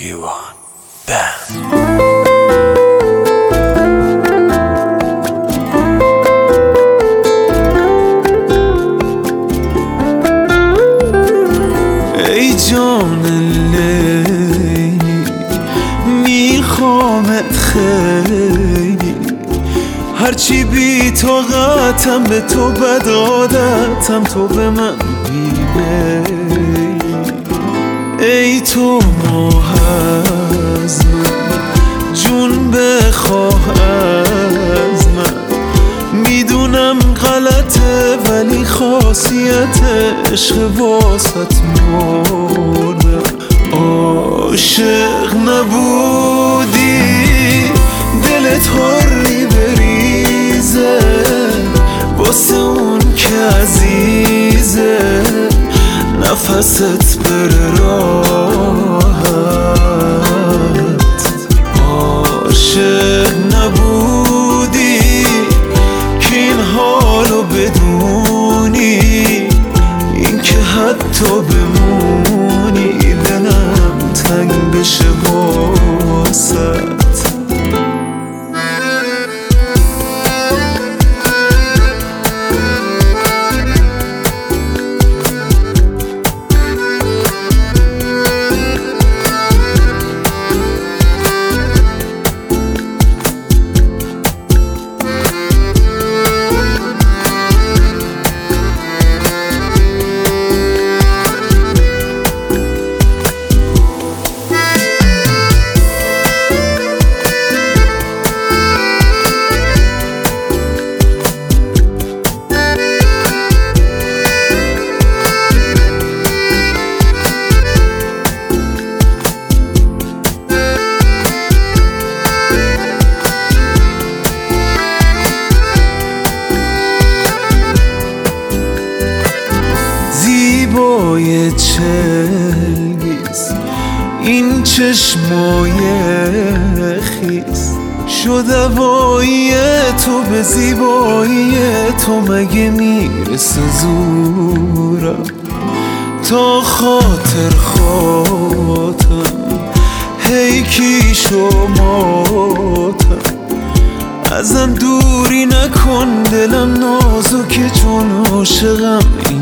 Boogie1 Band. ای جان لیلی میخوامت خیلی، هرچی بی طاقتم به تو بد عادتم، تو به من بیمیلی. ای تو ماه از من، جون بخواه از من، میدونم غلطه ولی خاصیت عشق واسط مردم. عاشق نبودی دلت حری بریزه، واسه اون که عزیزه نفست بره راحت. عاشق نبودی که این حالو بدونی، این که حتی بمونی دلم تنگ بشه واسط. زیبای چلگیز این چشمای خیز، شد هوایی تو به زیبایی تو، مگه میرسه زورم تا خاطر خاطرم هی کی شماتم. ازم دوری نکن دلم نازکه چون عاشقم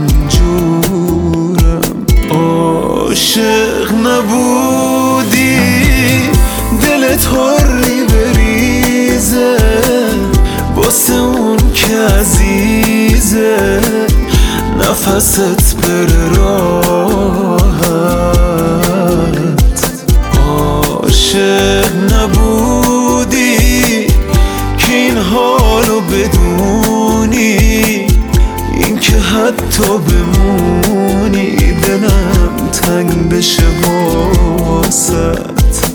اینجورم. عاشق نبودی دلت حری بریزه، واسه اون که عزیزه نفست بره راحت. عاشق نبودی که این حالو بدونی، این که حتی بمونی دلم تنگ بشه واسط.